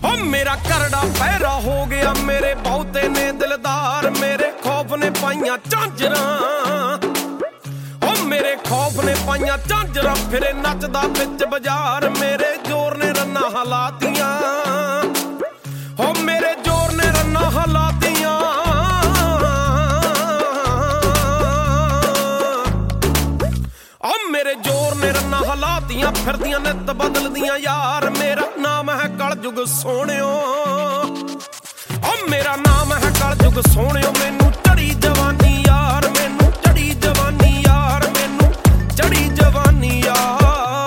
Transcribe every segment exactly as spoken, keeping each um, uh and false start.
ओ मेरा करड़ा पैरा हो गया मेरे बहुते ने दिलदार, मेरे खौफ ने पाइयां झांजरां, ओ मेरे खौफ ने पाइयां झांजरां, फिरे नचदा बिच बाजार, मेरे जोर ने रन्ना हलातियां, ओ मेरे जोर ने रन्ना हलातियां। ओ मेरे जोर ने रन्ना हलातियां, फिरदियां नित बदलदियां यार, मेरा नाम है कलयुग सोहणियो, ओ मेरा नाम है कलयुग सोहणियो। मैनू चढ़ी जवानी यार, मैनू चढ़ी जवानी यार, मैनू चढ़ी जवानी यार।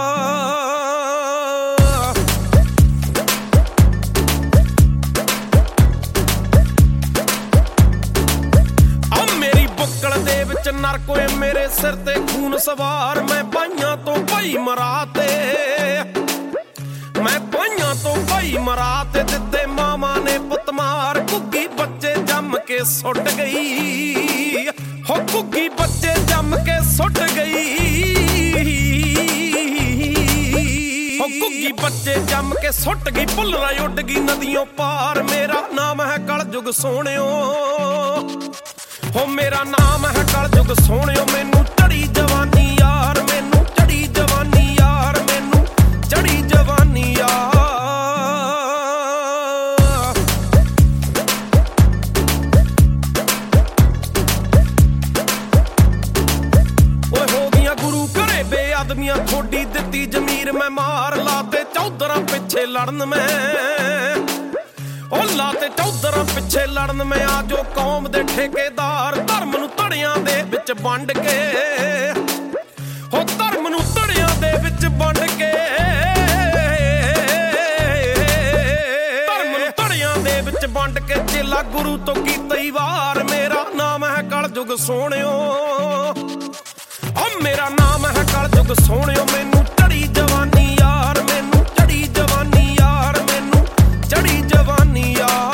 ओ मेरी बुक्कल दे विच नरक होए, मेरे सिर ते खून सवार, मैं भाइयां तो भाई मराते, मैं भाइयां तो भाई मराते, दिते मामा ने पुत मार, घुग्गी बच्चे जम के सुट गई, हो घुग्गी बच्चे जम के सुट गई, हो घुग्गी बच्चे जम के सुट गई, भुल्लरा उड गई नदियों पार, मेरा नाम है कलयुग सोहणियो, हो मेरा नाम है कलयुग सोहणियो। मैनू चढ़ी जवानी यार, मैनू चढ़ी जवानी यार, मैनू चढ़ी जवानी यार। ओए हो गया गुरु घरे बेअदबियां, थोड़ी दित्ती जमीर मैं मार, लाते चौधरां पिछे लड़न में, ओ लाते चौधरां पिछे लड़न में, आजो कौम दे ठेकेदार, धर्म नू धड़ियां दे विच वंड के, हो धर्म नू धड़ियां दे विच वंड के, धर्म नू धड़ियां दे विच वंड के, चेला गुरु तो कीता ही वार, मेरा नाम है कलयुग सोहणियो, ओ मेरा नाम है कलयुग सोहणियो। मैनू चढ़ी जवानी यार, मैनू चढ़ी जवानी यार, मैनू चढ़ी जवानी यार।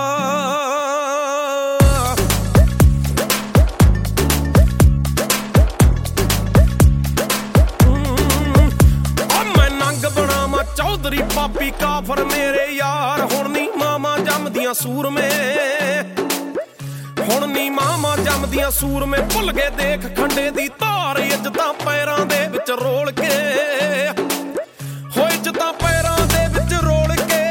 मैं नंग बनावा चौधरी पापी काफर मेरे यार, हुण नी मामा जमदियां सूर में, हुण नी मामा जमदियां सूर में, भुल गए देख खंडे दी धार, इज्जतां पैरां दे विच रोल के, हो इज्जतां पैरां दे विच रोल के,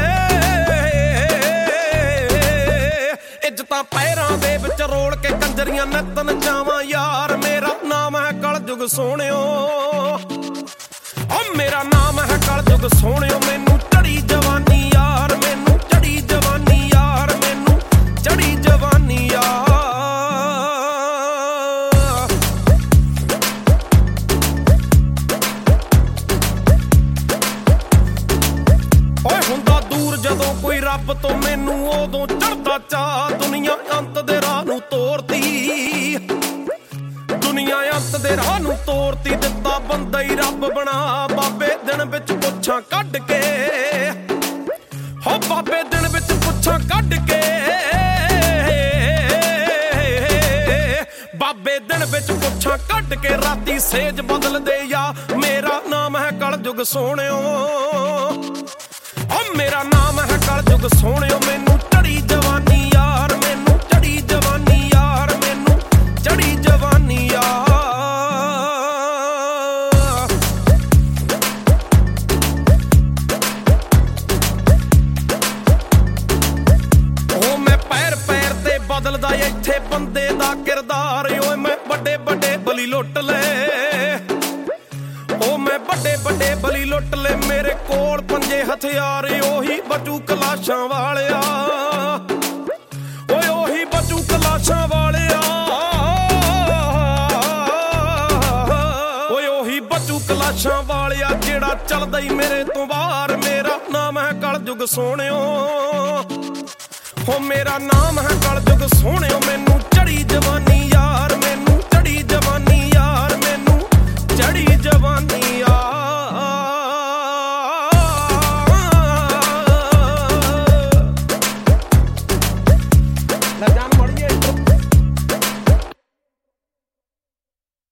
इज्जतां पैरां दे विच रोल के, कंजरियां नित नचावां यार, मेरा नाम है कलयुग सोहणियो, ओ मेरा नाम है कलयुग सोहणियो। मैनू चढ़ी जवानी यार, मैनू चढ़ी जवानी यार, मैनू चढ़ी जवानी यार। ओए हुंदा दूर जदों कोई रब तो, मैनू उदों चढ़दा चाह, दुनिया अंत दे राह नू तोरती, दुनिया अंत दे राह नू तोरती, दित्ता बंदा ही रब बना, बाबे दिन विच पुच्छां कढ के, हो बाबे दिन विच पुच्छां कढ के, बाबे दिन विच पुच्छां कढ के, राती सेज बदल दे या, मेरा नाम है कलयुग सोहणियो, ओ मेरा नाम है कलयुग सोहणियो। मैनू चढ़ी जवानी यार, मैनू चढ़ी जवानी यार, मैनू चढ़ी जवानी यार। ओ मैं पैर पैर ते बदलदा इत्थे बंदे दा किरदार, ओए मैं बड़े बड़े बली लुट ले, ओ मैं बड़े बड़े बली लुट ले, मेरे कोल पंजे हथियार, ओही बचू कलाशां वालिया, ओए ओही बचू कलाशां वालिया, ओए ओही बचू कलाशां वालिया, जेड़ा चलदा ही मेरे तो बाहर, मेरा नाम है कलयुग सोहणियो, हो मेरा नाम है कलयुग सोहणियो। मैनू चढ़ी जवानी यार,